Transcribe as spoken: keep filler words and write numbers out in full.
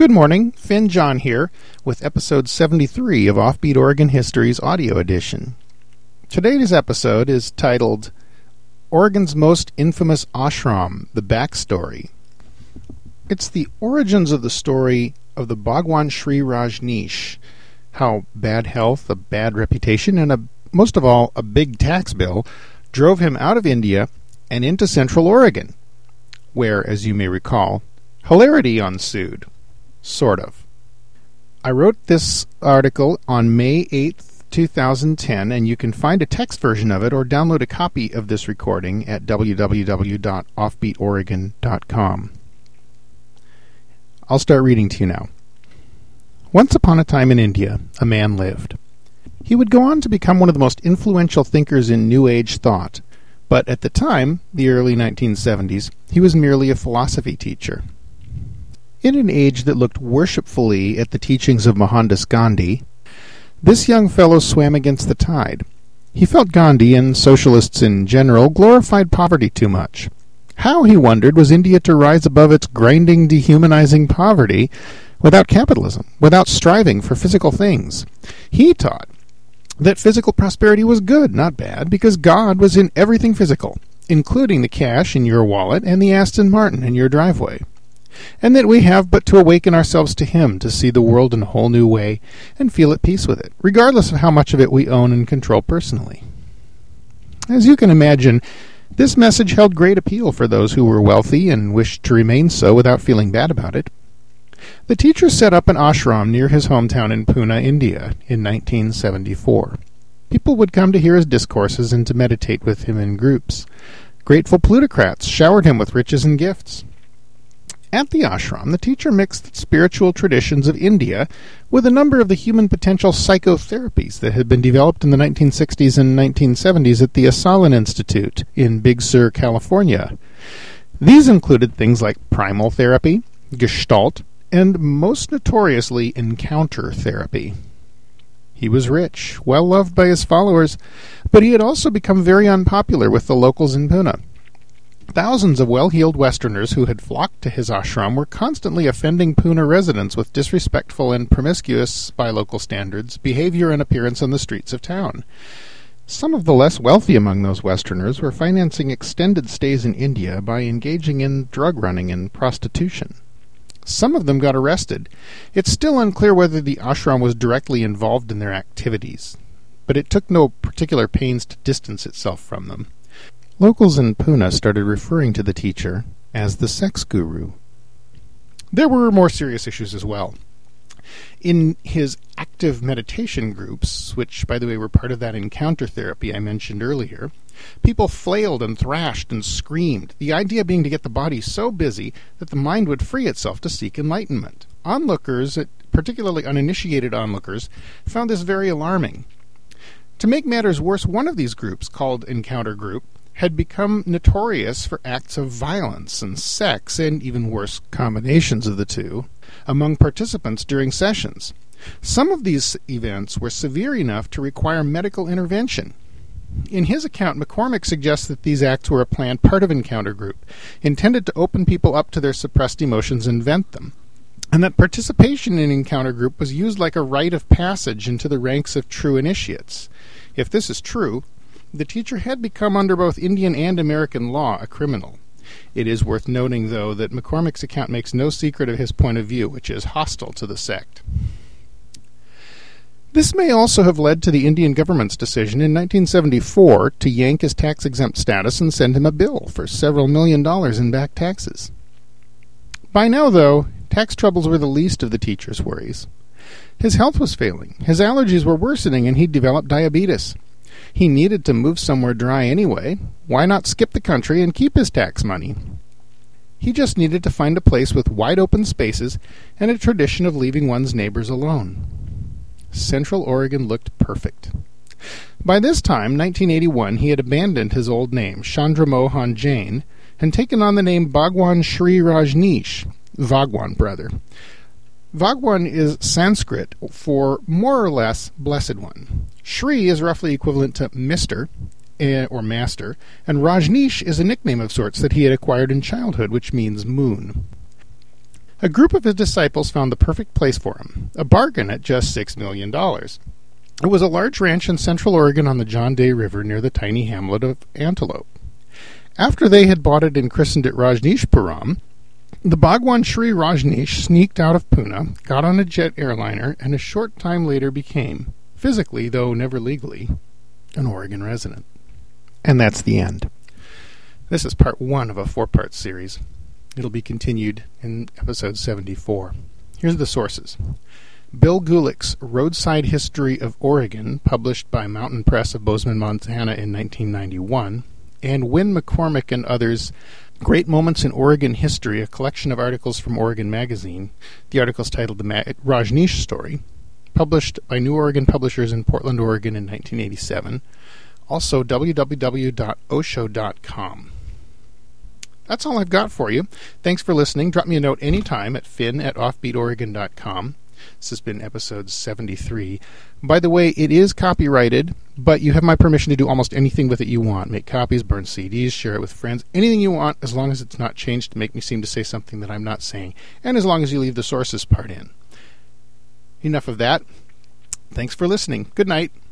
Good morning, Finn John here, with episode seventy-three of Offbeat Oregon History's audio edition. Today's episode is titled, Oregon's Most Infamous Ashram, The Backstory. It's the origins of the story of the Bhagwan Shree Rajneesh, how bad health, a bad reputation, and a, most of all, a big tax bill drove him out of India and into Central Oregon, where, as you may recall, hilarity ensued. Sort of. I wrote this article on May eighth, two thousand ten, and you can find a text version of it or download a copy of this recording at w w w dot offbeat oregon dot com. I'll start reading to you now. Once upon a time in India, a man lived. He would go on to become one of the most influential thinkers in New Age thought, but at the time, the early nineteen seventies, he was merely a philosophy teacher. In an age that looked worshipfully at the teachings of Mohandas Gandhi, this young fellow swam against the tide. He felt Gandhi, and socialists in general, glorified poverty too much. How, he wondered, was India to rise above its grinding, dehumanizing poverty without capitalism, without striving for physical things? He taught that physical prosperity was good, not bad, because God was in everything physical, including the cash in your wallet and the Aston Martin in your driveway, and that we have but to awaken ourselves to Him to see the world in a whole new way and feel at peace with it, regardless of how much of it we own and control personally. As you can imagine, this message held great appeal for those who were wealthy and wished to remain so without feeling bad about it. The teacher set up an ashram near his hometown in Pune, India, in nineteen seventy-four. People would come to hear his discourses and to meditate with him in groups. Grateful plutocrats showered him with riches and gifts. At the ashram, the teacher mixed spiritual traditions of India with a number of the human potential psychotherapies that had been developed in the nineteen sixties and nineteen seventies at the Esalen Institute in Big Sur, California. These included things like primal therapy, Gestalt, and most notoriously encounter therapy. He was rich, well loved by his followers, but he had also become very unpopular with the locals in Pune. Thousands of well-heeled Westerners who had flocked to his ashram were constantly offending Pune residents with disrespectful and promiscuous, by local standards, behavior and appearance on the streets of town. Some of the less wealthy among those Westerners were financing extended stays in India by engaging in drug running and prostitution. Some of them got arrested. It's still unclear whether the ashram was directly involved in their activities, but it took no particular pains to distance itself from them. Locals in Pune started referring to the teacher as the sex guru. There were more serious issues as well. In his active meditation groups, which, by the way, were part of that encounter therapy I mentioned earlier, people flailed and thrashed and screamed, the idea being to get the body so busy that the mind would free itself to seek enlightenment. Onlookers, particularly uninitiated onlookers, found this very alarming. To make matters worse, one of these groups, called Encounter Group, had become notorious for acts of violence and sex, and even worse combinations of the two, among participants during sessions. Some of these events were severe enough to require medical intervention. In his account, McCormick suggests that these acts were a planned part of Encounter Group, intended to open people up to their suppressed emotions and vent them, and that participation in Encounter Group was used like a rite of passage into the ranks of true initiates. If this is true, the teacher had become, under both Indian and American law, a criminal. It is worth noting, though, that McCormick's account makes no secret of his point of view, which is hostile to the sect. This may also have led to the Indian government's decision in nineteen seventy-four to yank his tax-exempt status and send him a bill for several million dollars in back taxes. By now, though, tax troubles were the least of the teacher's worries. His health was failing, his allergies were worsening, and he'd developed diabetes. He needed to move somewhere dry anyway. Why not skip the country and keep his tax money? He just needed to find a place with wide open spaces and a tradition of leaving one's neighbors alone. Central Oregon looked perfect. By this time, nineteen eighty-one, he had abandoned his old name, Chandra Mohan Jain, and taken on the name Bhagwan Shree Rajneesh, Bhagwan brother. Bhagwan is Sanskrit for more or less blessed one. Shri is roughly equivalent to Mister uh, or Master, and Rajneesh is a nickname of sorts that he had acquired in childhood, which means moon. A group of his disciples found the perfect place for him, a bargain at just six million dollars. It was a large ranch in central Oregon on the John Day River near the tiny hamlet of Antelope. After they had bought it and christened it Rajneeshpuram, the Bhagwan Sri Rajneesh sneaked out of Pune, got on a jet airliner, and a short time later became, physically though never legally, an Oregon resident. And that's the end. This is part one of a four-part series. It'll be continued in episode seventy-four. Here's the sources. Bill Gulick's Roadside History of Oregon, published by Mountain Press of Bozeman, Montana in nineteen ninety-one, and Wynn McCormick and others' Great Moments in Oregon History, a collection of articles from Oregon Magazine. The article is titled The Ma- Rajneesh Story, published by New Oregon Publishers in Portland, Oregon in nineteen eighty-seven. Also, w w w dot osho dot com. That's all I've got for you. Thanks for listening. Drop me a note anytime at finn at offbeat oregon dot com. This has been episode seventy-three. By the way, it is copyrighted, but you have my permission to do almost anything with it you want. Make copies, burn C Ds, share it with friends, anything you want, as long as it's not changed to make me seem to say something that I'm not saying, and as long as you leave the sources part in. Enough of that. Thanks for listening. Good night.